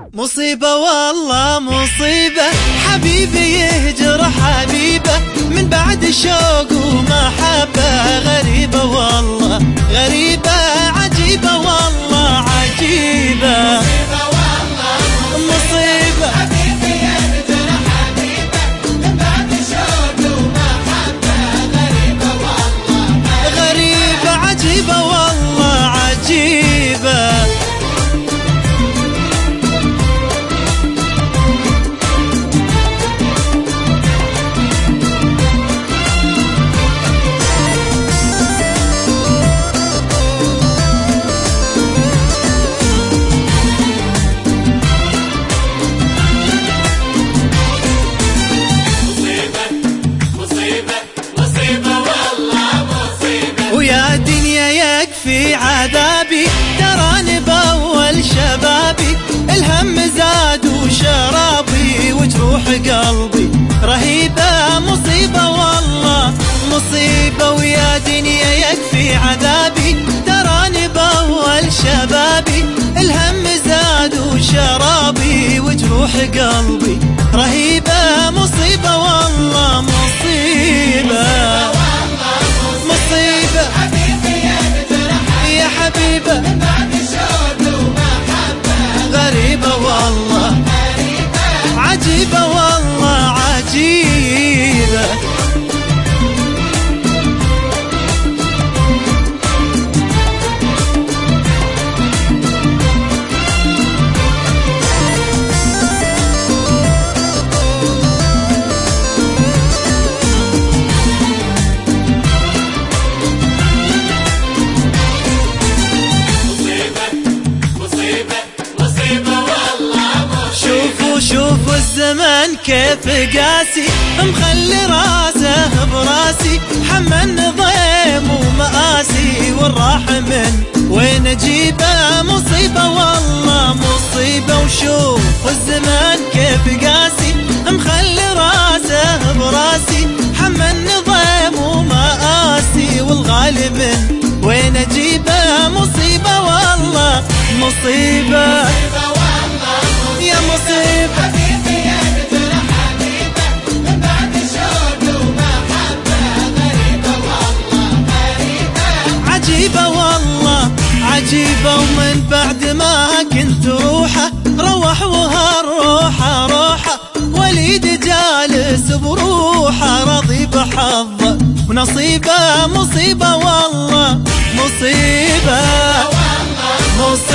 مصيبة والله مصيبة، حبيبي يهجر حبيبه من بعد شوق ومحبة. غريبة والله غريبة، عجيبة والله عجيبة. مصيبة حبيبي يهجر حبيبه من بعد شوق ومحبة. غريبة والله غريبة عجيبة والله عجيبة. ويا دنيا يكفي عذابي، تراني بأول شبابي الهم زاد وشرابي وجروح قلبي رهيبة. مصيبة والله مصيبة، ويا دنيا يكفي عذابي تراني بأول شبابي الهم زاد وشرابي وجروح قلبي رهيبة. مصيبة والله مصيبة مصيبة. حبيبي يهجر يا حبيبة من بعد شوق ومحبة. غريبة والله غريبة عجيبة والله عجيبة. شوفوا الزمن كيف قاسي، مخلي راسه براسي حمل ضيم ومآسي والراح من وين اجيبه. مصيبة والله مصيبة، وشوفوا الزمن كيف قاسي مخلي راسه براسي حمل ضيم ومآسي والغالي من وين اجيبه. مصيبة والله مصيبة يا مصيبة. حبيبي يهجر حبيبه من بعد شوق ومحبة. غريبة والله غريبة عجيبة والله عجيبة، ومن بعد ما كنت روحه روح وهالروحه روحه وليد جالس بروحه رضي بحظه ونصيبه. مصيبة والله مصيبة مصيبة.